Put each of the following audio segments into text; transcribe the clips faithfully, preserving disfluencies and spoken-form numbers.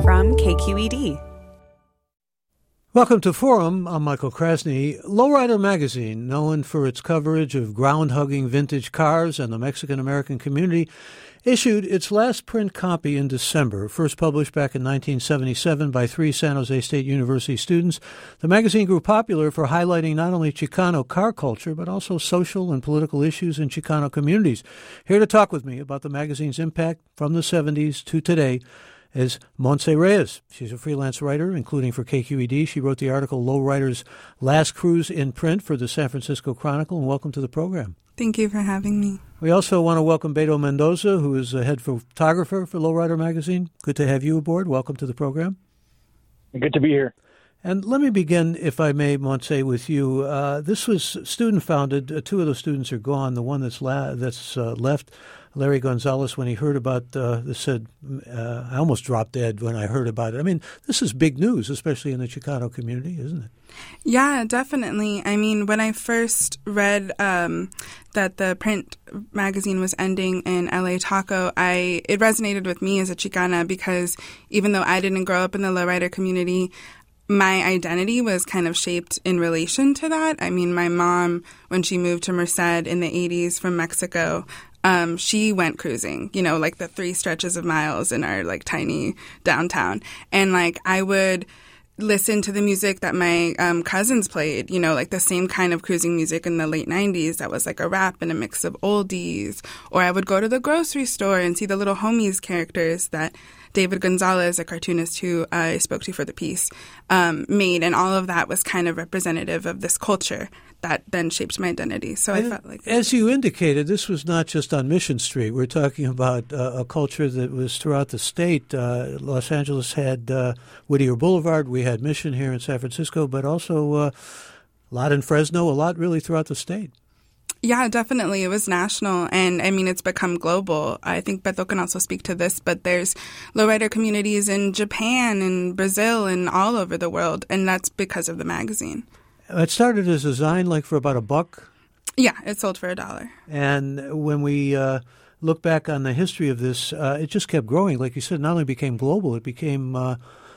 from K Q E D. Welcome to Forum. I'm Michael Krasny. Lowrider Magazine, known for its coverage of ground-hugging vintage cars and the Mexican-American community, issued its last print copy in December. First published back in nineteen seventy-seven by three San Jose State University students, the magazine grew popular for highlighting not only Chicano car culture, but also social and political issues in Chicano communities. Here to talk with me about the magazine's impact from the seventies to today is Montse Reyes. She's a freelance writer, including for K Q E D. She wrote the article Lowrider's Last Cruise in Print for the San Francisco Chronicle, and welcome to the program. Thank you for having me. We also want to welcome Beto Mendoza, who is the head photographer for Lowrider Magazine. Good to have you aboard. Welcome to the program. Good to be here. And let me begin, if I may, Montse, with you. Uh, this was student-founded. Uh, two of those students are gone. The one that's, la- that's uh, left, Larry Gonzalez, when he heard about uh, this, said, uh, I almost dropped dead when I heard about it. I mean, this is big news, especially in the Chicano community, isn't it? Yeah, definitely. I mean, when I first read um, that the print magazine was ending in L A Taco, I it resonated with me as a Chicana because even though I didn't grow up in the lowrider community, my identity was kind of shaped in relation to that. I mean, my mom, when she moved to Merced in the eighties from Mexico, um, she went cruising, you know, like the three stretches of miles in our like tiny downtown. And like I would listen to the music that my um, cousins played, you know, like the same kind of cruising music in the late nineties that was like a rap and a mix of oldies. Or I would go to the grocery store and see the little homies characters that David Gonzalez, a cartoonist who I spoke to for the piece, um, made. And all of that was kind of representative of this culture that then shaped my identity. So and I felt like... As you indicated, this was not just on Mission Street. We're talking about uh, a culture that was throughout the state. Uh, Los Angeles had uh, Whittier Boulevard. We had Mission here in San Francisco, but also uh, a lot in Fresno, a lot really throughout the state. Yeah, definitely. It was national. And I mean, it's become global. I think Beto can also speak to this, but there's lowrider communities in Japan and Brazil and all over the world. And that's because of the magazine. It started as a zine, like for about a buck. Yeah, it sold for a dollar. And when we uh, look back on the history of this, uh, it just kept growing. Like you said, not only became global, it became uh,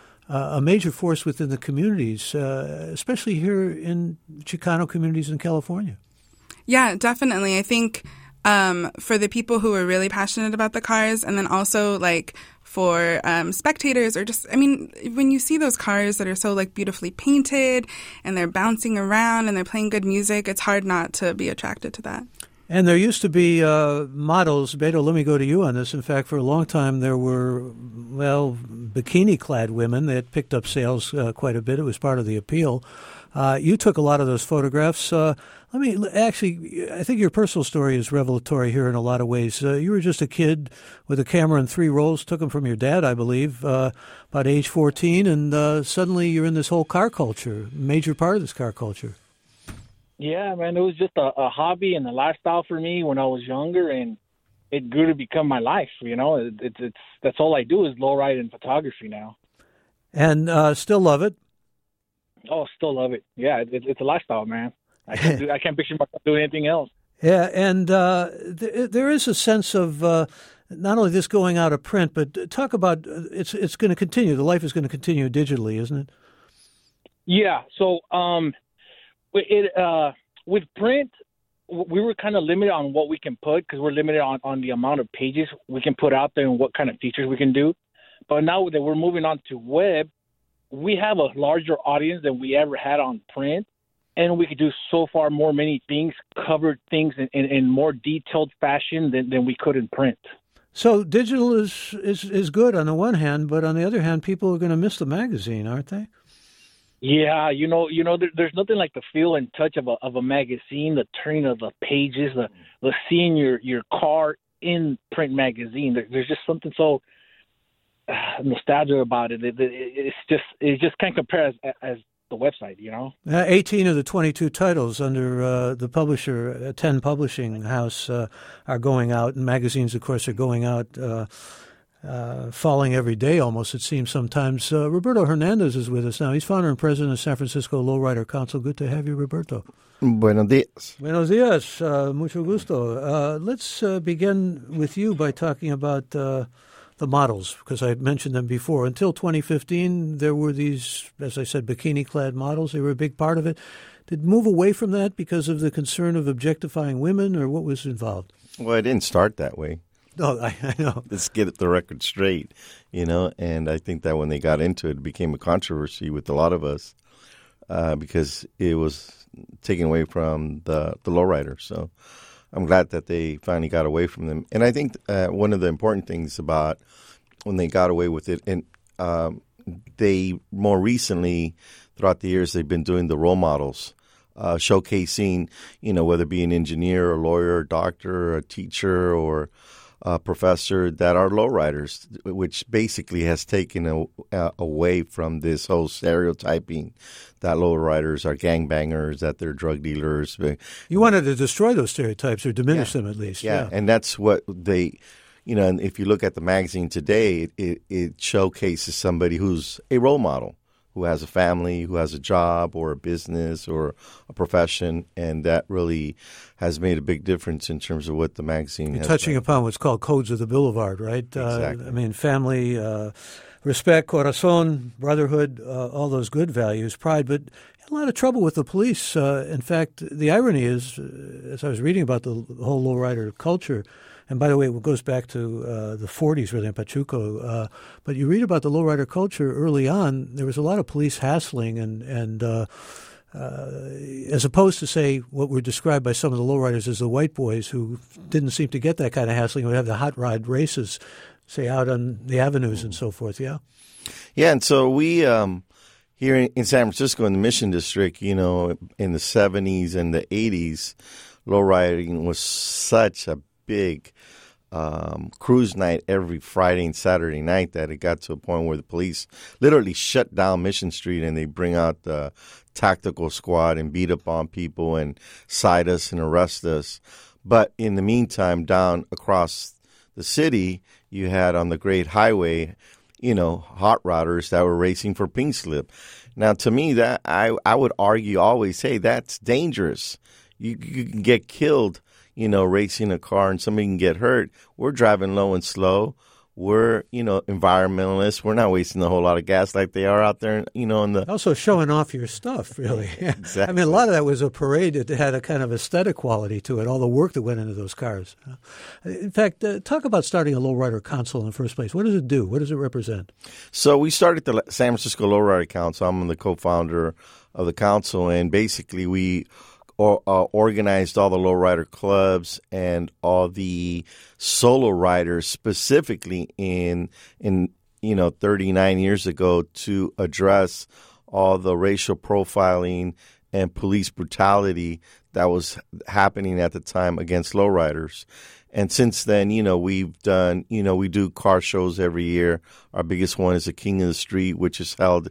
a major force within the communities, uh, especially here in Chicano communities in California. Yeah, definitely. I think um, for the people who are really passionate about the cars, and then also like for um, spectators, or just, I mean, when you see those cars that are so like beautifully painted and they're bouncing around and they're playing good music, it's hard not to be attracted to that. And there used to be uh, models. Beto, let me go to you on this. In fact, for a long time there were, well, bikini-clad women that picked up sales uh, quite a bit. It was part of the appeal. Uh, you took a lot of those photographs. Uh, let me actually, I think your personal story is revelatory here in a lot of ways. Uh, you were just a kid with a camera and three rolls, took them from your dad, I believe, uh, about age fourteen, and uh, suddenly you're in this whole car culture, major part of this car culture. Yeah, man, it was just a, a hobby and a lifestyle for me when I was younger, and it grew to become my life. You know, it, it, it's that's all I do is lowride and photography now. And uh, still love it. Oh, still love it. Yeah, it, it's a lifestyle, man. I can't do, I can't picture myself doing anything else. Yeah, and uh, th- there is a sense of uh, not only this going out of print, but talk about uh, it's it's going to continue. The life is going to continue digitally, isn't it? Yeah. So, um, it uh, with print, we were kind of limited on what we can put because we're limited on, on the amount of pages we can put out there and what kind of features we can do. But now that we're moving on to web, we have a larger audience than we ever had on print, and we could do so far more many things, cover things in, in, in more detailed fashion than, than we could in print. So digital is, is, is good on the one hand, but on the other hand, people are going to miss the magazine, aren't they? Yeah, you know, you know, there, there's nothing like the feel and touch of a of a magazine, the turning of the pages, the, the seeing your, your car in print magazine. There, there's just something so uh, nostalgic about it. It, it. It's just it just can't compare as, as the website, you know. Uh, eighteen of the twenty-two titles under uh, the publisher, uh, ten Publishing House, uh, are going out, and magazines, of course, are going out. Uh, Uh, falling every day almost, it seems sometimes. Uh, Roberto Hernandez is with us now. He's founder and president of San Francisco Lowrider Council. Good to have you, Roberto. Buenos días. Buenos días. Uh, mucho gusto. Uh, let's uh, begin with you by talking about uh, the models, because I mentioned them before. Until twenty fifteen, there were these, as I said, bikini-clad models. They were a big part of it. Did it move away from that because of the concern of objectifying women, or what was involved? Well, it didn't start that way. Oh, I, I know. Let's get the record straight, you know. And I think that when they got into it, it became a controversy with a lot of us uh, because it was taken away from the, the lowrider. So I'm glad that they finally got away from them. And I think uh, one of the important things about when they got away with it, and um, they more recently, throughout the years, they've been doing the role models, uh, showcasing, you know, whether it be an engineer, a lawyer, a doctor, a teacher, or a professor that are lowriders, which basically has taken a, uh, away from this whole stereotyping that lowriders are gangbangers, that they're drug dealers. You wanted to destroy those stereotypes or diminish yeah. them at least. Yeah. yeah, and that's what they, you know, and if you look at the magazine today, it, it, it showcases somebody who's a role model, who has a family, who has a job or a business or a profession, and that really has made a big difference in terms of what the magazine You're has touching done. upon what's called codes of the boulevard, right? Exactly. Uh, I mean, family, uh, respect, corazon, brotherhood, uh, all those good values, pride, but a lot of trouble with the police. Uh, in fact, the irony is, uh, as I was reading about the whole lowrider culture, and by the way, it goes back to uh, the forties, really, in Pachuco. Uh, but you read about the lowrider culture early on. There was a lot of police hassling, and and uh, uh, as opposed to, say, what were described by some of the lowriders as the white boys who didn't seem to get that kind of hassling, would have the hot rod races, say, out on the avenues and so forth. Yeah, yeah, and so we um, here in, in San Francisco, in the Mission District, you know, in the seventies and the eighties, lowriding was such a big um, cruise night every Friday and Saturday night that it got to a point where the police literally shut down Mission Street and they bring out the tactical squad and beat up on people and cite us and arrest us. But in the meantime, down across the city, you had on the Great Highway, you know, hot rodders that were racing for pink slip. Now, to me, that I, I would argue always, hey, that's dangerous. You, you can get killed, you know, racing a car and somebody can get hurt. We're driving low and slow. We're, you know, environmentalists. We're not wasting a whole lot of gas like they are out there, you know, in the... Also showing off your stuff, really. Exactly. I mean, a lot of that was a parade that had a kind of aesthetic quality to it, all the work that went into those cars. In fact, uh, talk about starting a lowrider council in the first place. What does it do? What does it represent? So we started the San Francisco Lowrider Council. I'm the co-founder of the council, and basically we... Or, uh, organized all the lowrider clubs and all the solo riders specifically in in you know thirty-nine years ago to address all the racial profiling and police brutality that was happening at the time against lowriders. And since then, you know, we've done, you know, we do car shows every year. Our biggest one is the King of the Street, which is held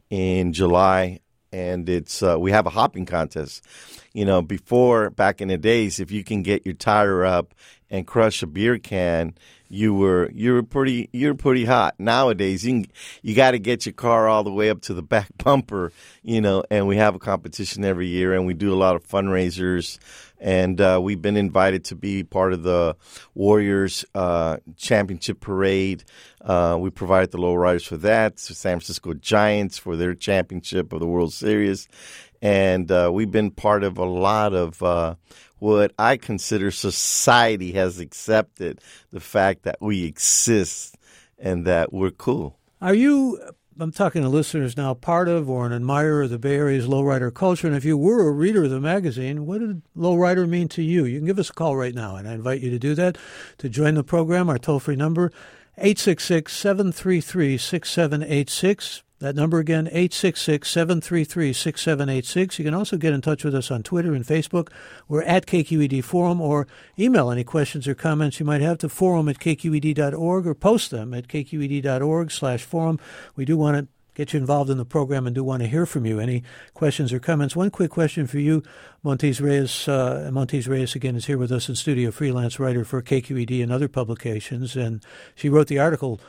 in July. And it's uh, we have a hopping contest. You know, before, back in the days, if you can get your tire up and crush a beer can, you were you were pretty you're pretty hot. Nowadays, you can, you got to get your car all the way up to the back bumper. You know, and we have a competition every year, and we do a lot of fundraisers. And uh, we've been invited to be part of the Warriors uh, Championship Parade. Uh, we provided the lowriders for that. So San Francisco Giants for their championship of the World Series. And uh, we've been part of a lot of uh, what I consider society has accepted, the fact that we exist and that we're cool. Are you... I'm talking to listeners now, part of or an admirer of the Bay Area's lowrider culture. And if you were a reader of the magazine, what did lowrider mean to you? You can give us a call right now, and I invite you to do that. To join the program, our toll-free number, eight six six, seven three three, six seven eight six. That number again, eight six six, seven three three, six seven eight six. You can also get in touch with us on Twitter and Facebook. We're at K Q E D Forum, or email any questions or comments you might have to forum at k q e d dot org, or post them at k q e d dot org slash forum. We do want to get you involved in the program and do want to hear from you. Any questions or comments? One quick question for you, Montes Reyes. Uh, Montes Reyes, again, is here with us in studio, freelance writer for K Q E D and other publications. And she wrote the article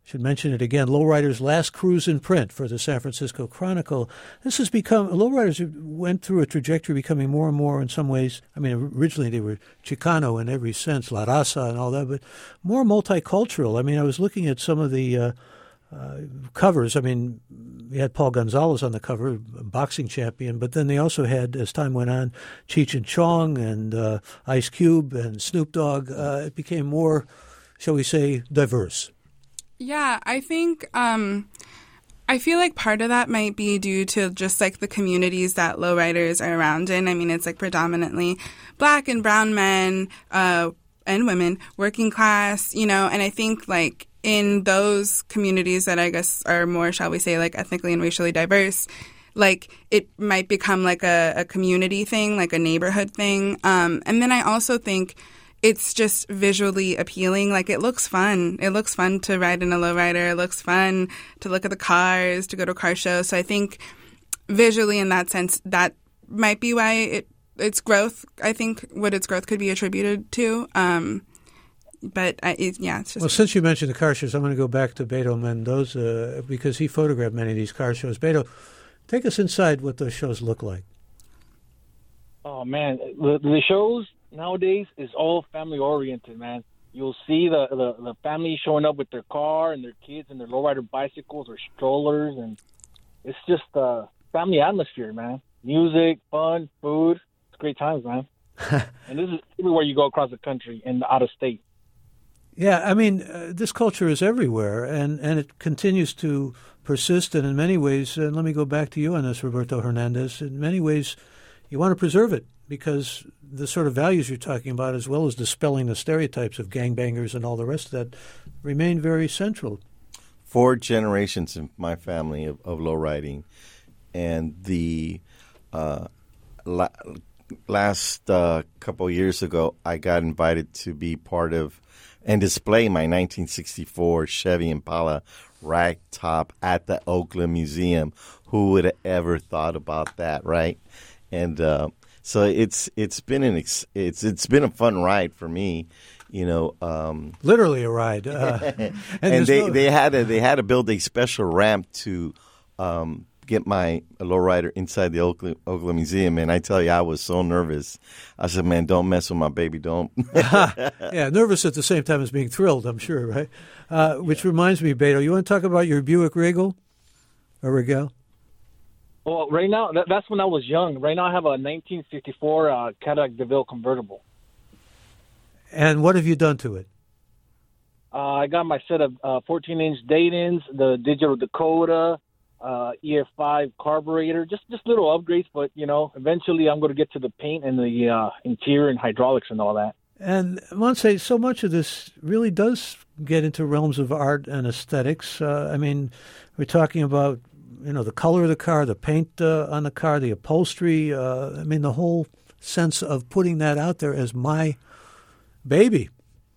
should mention it again, Lowrider's last cruise in print for the San Francisco Chronicle. This has become, Lowriders went through a trajectory becoming more and more in some ways. I mean, originally they were Chicano in every sense, La Raza and all that, but more multicultural. I mean, I was looking at some of the uh, uh, covers. I mean, we had Paul Gonzalez on the cover, a boxing champion, but then they also had, as time went on, Cheech and Chong and uh, Ice Cube and Snoop Dogg. Uh, it became more, shall we say, diverse. Yeah, I think um, I feel like part of that might be due to just like the communities that lowriders are around in. I mean, it's like predominantly black and brown men uh, and women, working class, you know, and I think like in those communities that I guess are more, shall we say, like ethnically and racially diverse, like it might become like a, a community thing, like a neighborhood thing. Um, and then I also think it's just visually appealing. Like, it looks fun. It looks fun to ride in a lowrider. It looks fun to look at the cars, to go to a car show. So I think visually, in that sense, that might be why it its growth, I think, what its growth could be attributed to. Um, but, I, it, yeah, it's just... Well, since you mentioned the car shows, I'm going to go back to Beto Mendoza because he photographed many of these car shows. Beto, take us inside what those shows look like. Oh, man. The, the shows nowadays is all family oriented, man. You'll see the, the the family showing up with their car and their kids and their lowrider bicycles or strollers, and it's just a family atmosphere, man. Music, fun, food. It's great times, man. And this is everywhere you go across the country and out of state. Yeah, I mean, uh, this culture is everywhere, and, and it continues to persist, and in many ways, and let me go back to you on this, Roberto Hernandez, in many ways, you want to preserve it, because the sort of values you're talking about, as well as dispelling the stereotypes of gangbangers and all the rest of that, remain very central. Four generations in my family of, of low riding, and the uh, la- last uh, couple of years ago, I got invited to be part of and display my nineteen sixty-four Chevy Impala rag top at the Oakland Museum. Who would have ever thought about that, right? And uh, so it's it's been an ex- it's it's been a fun ride for me, you know. Um, Literally a ride, uh, and, and they, no... they had to they had to build a special ramp to um, get my lowrider inside the Oakland, Oakland Museum. And I tell you, I was so nervous. I said, "Man, don't mess with my baby, don't." Yeah, nervous at the same time as being thrilled, I'm sure, right? Uh, which yeah. reminds me, Beto, you want to talk about your Buick Regal or Regal? Well, right now, that, that's when I was young. Right now, I have a nineteen fifty-four uh, Cadillac DeVille convertible. And what have you done to it? Uh, I got my set of uh, fourteen-inch Daytons, the digital Dakota, uh, E F five carburetor, just just little upgrades. But, you know, eventually I'm going to get to the paint and the uh, interior and hydraulics and all that. And Montse, so much of this really does get into realms of art and aesthetics. Uh, I mean, we're talking about, you know, the color of the car, the paint uh, on the car, the upholstery. Uh, I mean, the whole sense of putting that out there as my baby.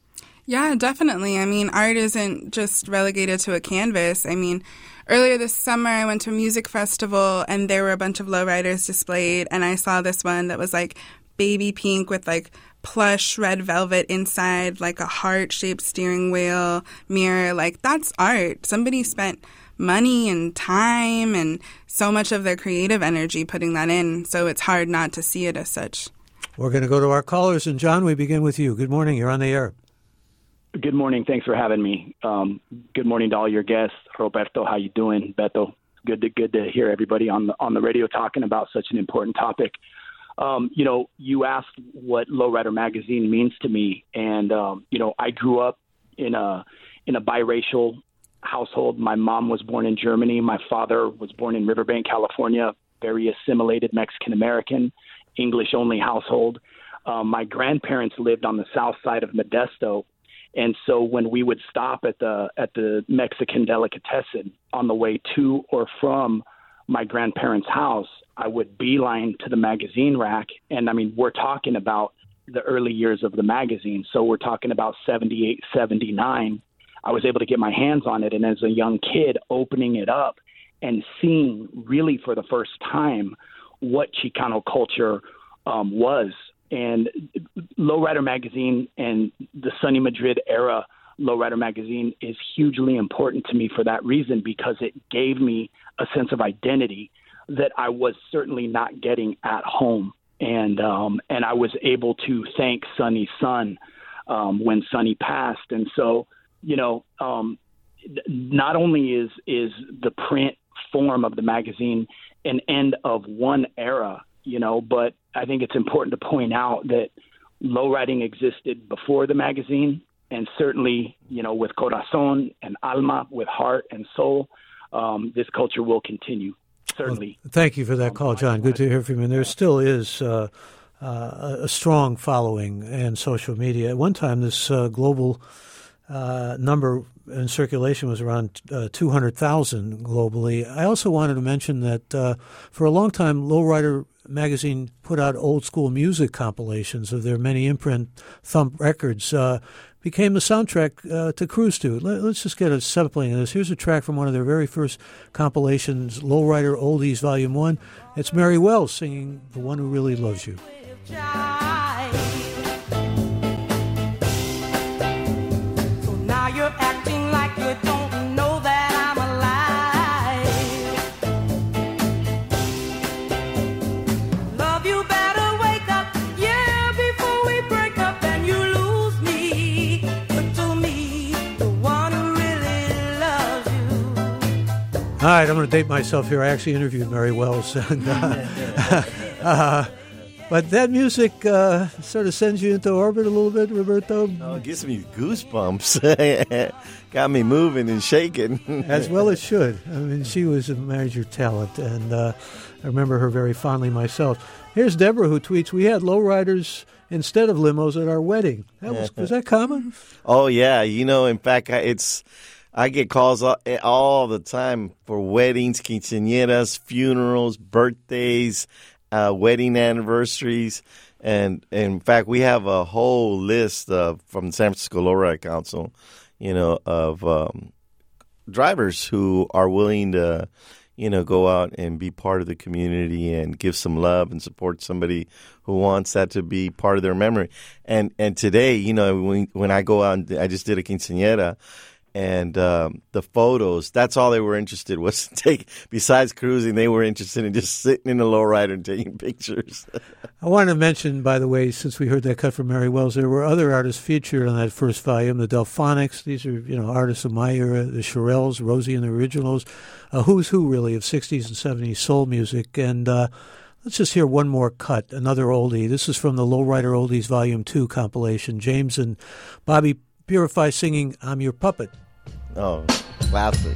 Yeah, definitely. I mean, art isn't just relegated to a canvas. I mean, earlier this summer, I went to a music festival and there were a bunch of lowriders displayed, and I saw this one that was like baby pink with like plush red velvet inside, like a heart-shaped steering wheel mirror. Like, that's art. Somebody spent money and time and so much of their creative energy putting that in, so it's hard not to see it as such. We're going to go to our callers, and John, we begin with you. Good morning. You're on the air. Good morning. Thanks for having me. Um, good morning to all your guests. Roberto, how you doing? Beto, good to good to hear everybody on the on the radio talking about such an important topic. Um, you know, you asked what Lowrider Magazine means to me, and um, you know, I grew up in a in a biracial household. My mom was born in Germany. My father was born in Riverbank, California. Very assimilated Mexican American, English only household. Um, my grandparents lived on the south side of Modesto. And so when we would stop at the at the Mexican delicatessen on the way to or from my grandparents' house, I would beeline to the magazine rack. And, I mean, we're talking about the early years of the magazine. So we're talking about seventy-eight, seventy-nine. I was able to get my hands on it. And as a young kid, opening it up and seeing really for the first time what Chicano culture um, was. And Lowrider Magazine and the Sonny Madrid era Lowrider Magazine is hugely important to me for that reason, because it gave me a sense of identity that I was certainly not getting at home. And um, and I was able to thank Sonny's son um, when Sonny passed. And so, you know, um, not only is is the print form of the magazine an end of one era, you know, but I think it's important to point out that lowriding existed before the magazine, and certainly, you know, with Corazon and Alma, with heart and soul, um, this culture will continue. Certainly. Well, thank you for that call, John. Good to hear from you. And there still is uh, uh, a strong following in social media. At one time, this uh, global uh, number in circulation was around uh, two hundred thousand globally. I also wanted to mention that uh, for a long time, Lowrider Magazine put out old school music compilations of their many imprint thump records. Uh, became the soundtrack uh, to Cruise to. Let, let's just get a sampling of this. Here's a track from one of their very first compilations, Lowrider Oldies Volume one. It's Mary Wells singing The One Who Really Loves You. So now you're acting like you don't know that I'm alive. Love you better wake up, yeah, before we break up and you lose me. But to me, the one who really loves you. All right, I'm going to date myself here. I actually interviewed Mary Wells. And, uh, uh, but that music uh, sort of sends you into orbit a little bit, Roberto. Oh, it gives me goosebumps. Got me moving and shaking. As well it should. I mean, she was a major talent, and uh, I remember her very fondly myself. Here's Deborah, who tweets, we had lowriders instead of limos at our wedding. That was, was that common? Oh, yeah. You know, in fact, I, it's I get calls all, all the time for weddings, quinceañeras, funerals, birthdays, Uh, wedding anniversaries, and, and in fact, we have a whole list of, from the San Francisco Lowrider Council, you know, of um, drivers who are willing to, you know, go out and be part of the community and give some love and support somebody who wants that to be part of their memory. And and today, you know, when when I go out, and I just did a quinceañera. And um, the photos, that's all they were interested was to take. Besides cruising, they were interested in just sitting in the lowrider and taking pictures. I want to mention, by the way, since we heard that cut from Mary Wells, there were other artists featured on that first volume. The Delphonics, these are, you know, artists of my era. The Shirelles, Rosie and the Originals, a who's who, really, of sixties and seventies soul music. And uh, let's just hear one more cut, another oldie. This is from the Lowrider Oldies Volume two compilation. James and Bobby Purify singing I'm Your Puppet. Oh, classic.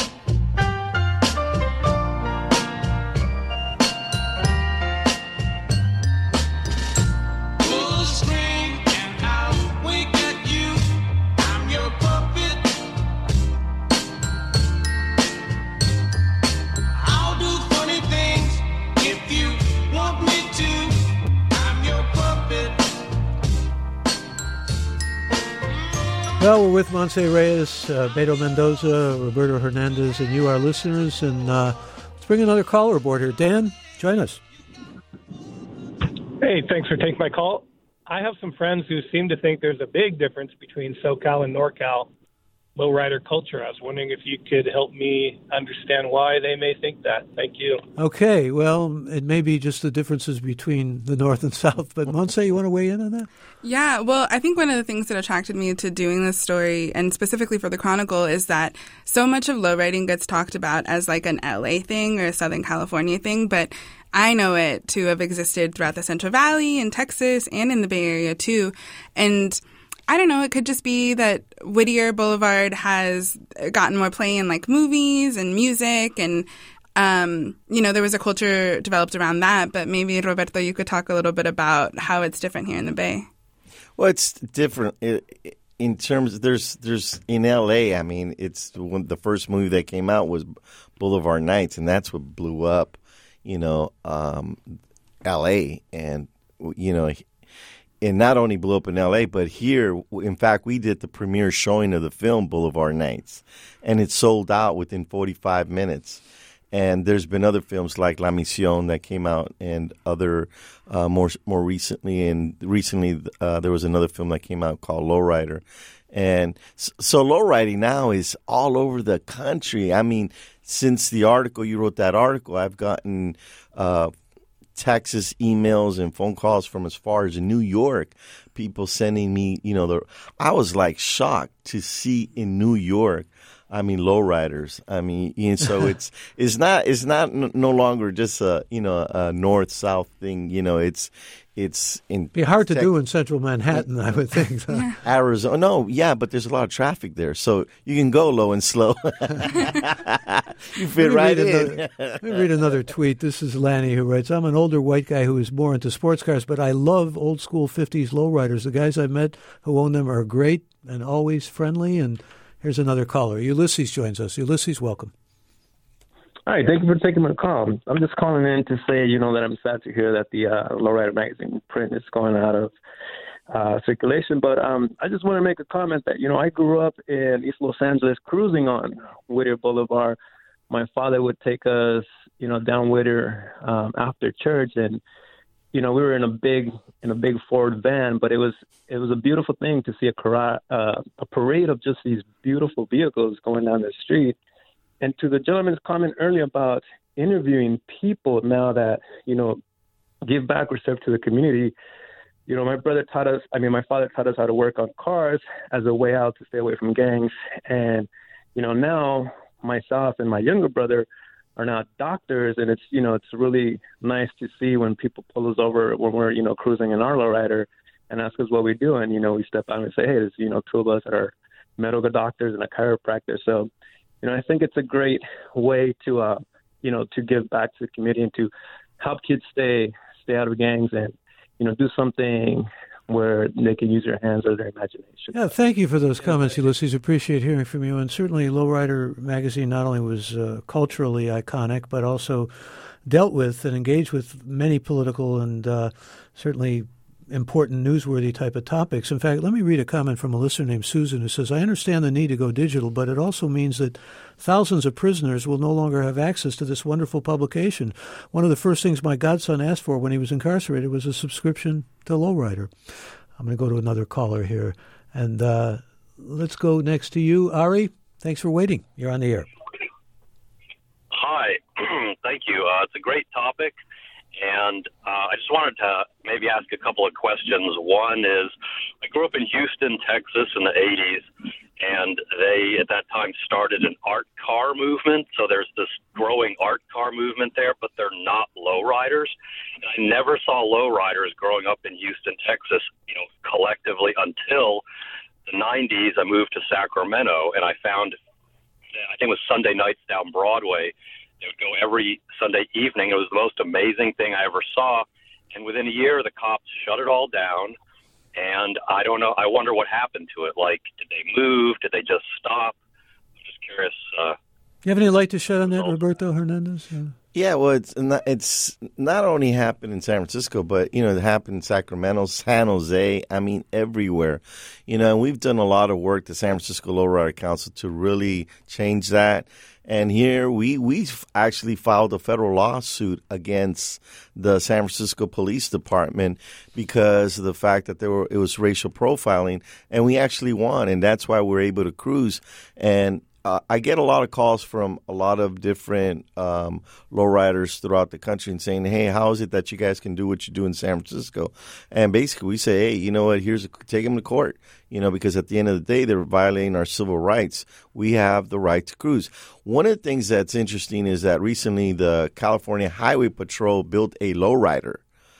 Well, we're with Montse Reyes, uh, Beto Mendoza, Roberto Hernandez, and you, our listeners. And uh, let's bring another caller aboard here. Dan, join us. Hey, thanks for taking my call. I have some friends who seem to think there's a big difference between SoCal and NorCal lowrider culture. I was wondering if you could help me understand why they may think that. Thank you. Okay, well, it may be just the differences between the North and South, but Montse, you want to weigh in on that? Yeah, well, I think one of the things that attracted me to doing this story, and specifically for the Chronicle, is that so much of lowriding gets talked about as like an L A thing or a Southern California thing, but I know it to have existed throughout the Central Valley, in Texas, and in the Bay Area too. And I don't know, it could just be that Whittier Boulevard has gotten more play in like movies and music, and um, you know, there was a culture developed around that. But maybe, Roberto, you could talk a little bit about how it's different here in the Bay. Well, it's different in terms of, there's there's in L A. I mean, it's when the first movie that came out was Boulevard Nights, and that's what blew up, you know, um, L A, and you know. It not only blew up in L A, but here, in fact, we did the premiere showing of the film Boulevard Nights, and it sold out within forty-five minutes. And there's been other films like La Misión that came out, and other uh, more more recently. And recently, uh, there was another film that came out called Lowrider, And so, so lowriding now is all over the country. I mean, since the article, you wrote that article, I've gotten uh, texts, emails, and phone calls from as far as New York, people sending me, you know, the, I was like shocked to see in New York, I mean, lowriders. I mean, and so it's it's not it's not n- no longer just a you know a north south thing. You know, it's it's in Be hard to tech- do in central Manhattan, I would think. Arizona. No, yeah, but there's a lot of traffic there, so you can go low and slow. You fit right in. Another, let me read another tweet. This is Lanny who writes, I'm an older white guy who is more into sports cars, but I love old school fifties lowriders. The guys I've met who own them are great and always friendly. And here's another caller. Ulysses joins us. Ulysses, welcome. Hi, thank you for taking my call. I'm just calling in to say, you know, that I'm sad to hear that the uh, Lowrider magazine print is going out of uh, circulation. But um, I just want to make a comment that, you know, I grew up in East Los Angeles cruising on Whittier Boulevard. My father would take us, you know, down Whittier um, after church, and you know, we were in a big in a big Ford van, but it was it was a beautiful thing to see a cara- uh, a parade of just these beautiful vehicles going down the street. And to the gentleman's comment earlier about interviewing people now that, you know, give back or serve to the community, you know, my brother taught us, I mean, my father taught us how to work on cars as a way out to stay away from gangs. And, you know, now myself and my younger brother are now doctors, and it's, you know, it's really nice to see when people pull us over when we're, you know, cruising in our lowrider and ask us what we do. And, you know, we step out and say, hey, there's, you know, two of us that are medical doctors and a chiropractor. So, you know, I think it's a great way to, uh, you know, to give back to the community and to help kids stay stay out of gangs and, you know, do something where they can use their hands or their imagination. Yeah, thank you for those comments, Ulysses. Appreciate hearing from you. And certainly Lowrider magazine not only was uh, culturally iconic, but also dealt with and engaged with many political and uh, certainly important, newsworthy type of topics. In fact, let me read a comment from a listener named Susan who says, I understand the need to go digital, but it also means that thousands of prisoners will no longer have access to this wonderful publication. One of the first things my godson asked for when he was incarcerated was a subscription to Lowrider. I'm going to go to another caller here. And uh, let's go next to you, Ari. Thanks for waiting. You're on the air. Hi. Thank you. Uh, it's a great topic. And uh, I just wanted to maybe ask a couple of questions. One is, I grew up in Houston, Texas in the eighties, and they at that time started an art car movement. So there's this growing art car movement there, but they're not lowriders. And I never saw lowriders growing up in Houston, Texas, you know, collectively until the nineties. I moved to Sacramento, and I found, I think it was Sunday nights down Broadway. They would go every Sunday evening. It was the most amazing thing I ever saw. And within a year, the cops shut it all down. And I don't know. I wonder what happened to it. Like, did they move? Did they just stop? I'm just curious. Uh, you have any light to shed on that, Roberto Hernandez? Uh, Yeah, well, it's not, it's not only happened in San Francisco, but, you know, it happened in Sacramento, San Jose, I mean, everywhere. You know, and we've done a lot of work, the San Francisco Lowrider Council, to really change that. And here we we actually filed a federal lawsuit against the San Francisco Police Department because of the fact that there were it was racial profiling, and we actually won, and that's why we're able to cruise. And Uh, I get a lot of calls from a lot of different um, lowriders throughout the country and saying, hey, how is it that you guys can do what you do in San Francisco? And basically we say, hey, you know what, here's a, take them to court, you know, because at the end of the day, they're violating our civil rights. We have the right to cruise. One of the things that's interesting is that recently the California Highway Patrol built a lowrider.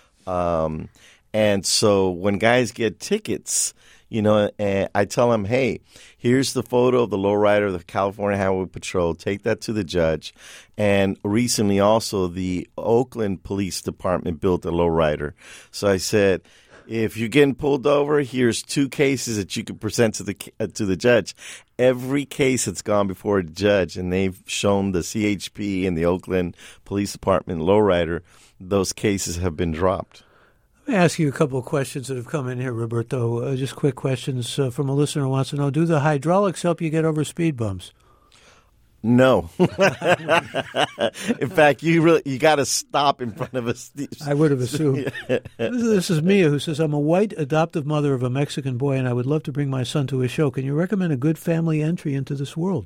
Um, and so when guys get tickets, you know, and I tell them, hey, here's the photo of the lowrider of the California Highway Patrol. Take that to the judge. And recently also the Oakland Police Department built a lowrider. So I said, if you're getting pulled over, here's two cases that you can present to the uh, to the judge. Every case that's gone before a judge, and they've shown the C H P and the Oakland Police Department lowrider, those cases have been dropped. Let me ask you a couple of questions that have come in here, Roberto. Uh, just quick questions uh, from a listener who wants to know, do the hydraulics help you get over speed bumps? No. In fact, you really you got to stop in front of us. I would have assumed. This is Mia, who says, I'm a white adoptive mother of a Mexican boy, and I would love to bring my son to a show. Can you recommend a good family entry into this world?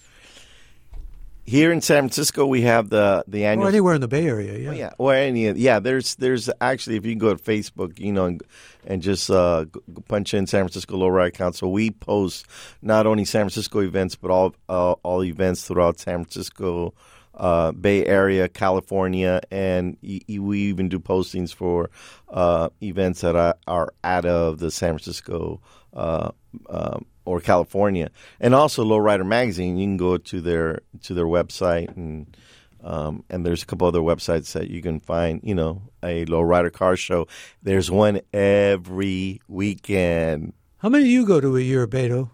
Here in San Francisco, we have the the annual. Or anywhere in the Bay Area, yeah. Oh, yeah, or any yeah. There's there's actually, if you go to Facebook, you know, and, and just uh, punch in San Francisco Lowrider Council, we post not only San Francisco events but all uh, all events throughout San Francisco, uh, Bay Area, California, and y- y- we even do postings for uh, events that are, are out of the San Francisco. Uh, um, or California, and also Lowrider Magazine. You can go to their to their website, and um, and there's a couple other websites that you can find. You know, a Lowrider car show. There's one every weekend. How many do you go to a year, Beto?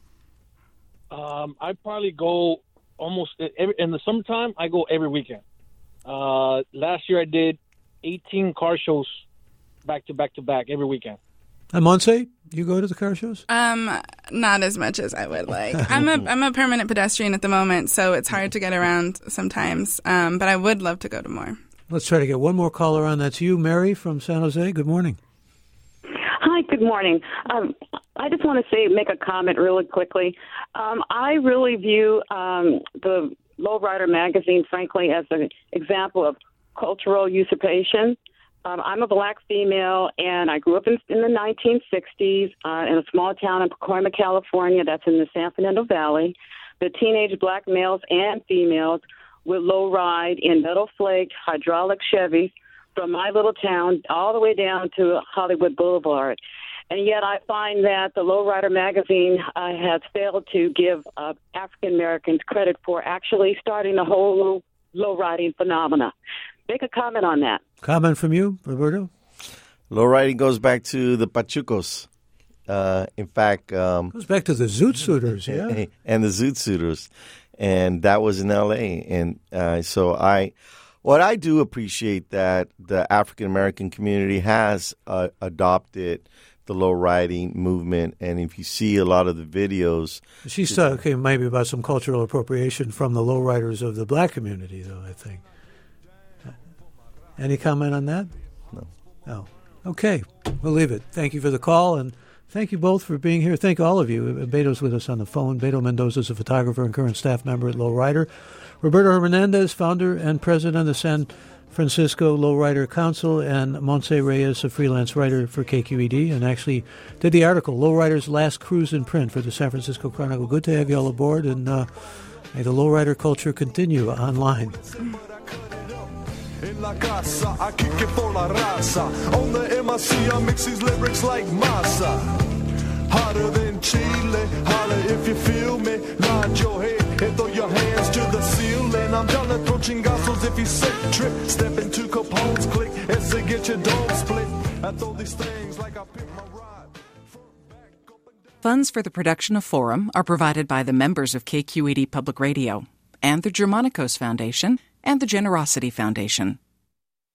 Um, I probably go almost every, in the summertime. I go every weekend. Uh, last year I did eighteen car shows back to back to back every weekend. And Montse, you go to the car shows? Um, not as much as I would like. I'm a I'm a permanent pedestrian at the moment, so it's hard to get around sometimes. Um, but I would love to go to more. Let's try to get one more caller on. That's you, Mary from San Jose. Good morning. Hi, good morning. Um, I just want to say, make a comment really quickly. Um, I really view um, the Lowrider magazine, frankly, as an example of cultural usurpation. Um, I'm a black female, and I grew up in, in the nineteen sixties uh, in a small town in Pacoima, California. That's in the San Fernando Valley. The teenage black males and females would low ride in metal-flaked hydraulic Chevys from my little town all the way down to Hollywood Boulevard. And yet I find that the Lowrider magazine uh, has failed to give uh, African Americans credit for actually starting the whole low riding phenomena. Make a comment on that. Comment from you, Roberto? Low riding goes back to the Pachucos. Uh, in fact, um, goes back to the Zoot Suiters, yeah, and the Zoot Suiters, and that was in L A. And uh, so I, what I do appreciate that the African American community has uh, adopted the low riding movement, and if you see a lot of the videos, she's talking maybe about some cultural appropriation from the lowriders of the black community, though. I think. Any comment on that? No. No. Okay, we'll leave it. Thank you for the call, and thank you both for being here. Thank all of you. Beto's with us on the phone. Beto Mendoza is a photographer and current staff member at Lowrider. Roberto Hernandez, founder and president of the San Francisco Lowrider Council, and Montse Reyes, a freelance writer for K Q E D, and actually did the article, Lowrider's Last Cruise in Print, for the San Francisco Chronicle. Good to have you all aboard, and uh, may the lowrider culture continue online. En la casa, I kick it for la raza. On the M I C, I mix these lyrics like masa. Hotter than Chile, holla if you feel me. Nod your head and throw your hands to the ceiling. I'm down to throw chingazos if you sick trip. Step into Capone's click, it's to get your dome split. I throw these things like I pick my ride. Funds for the production of Forum are provided by the members of K Q E D Public Radio and the Germanicos Foundation and the Generosity Foundation.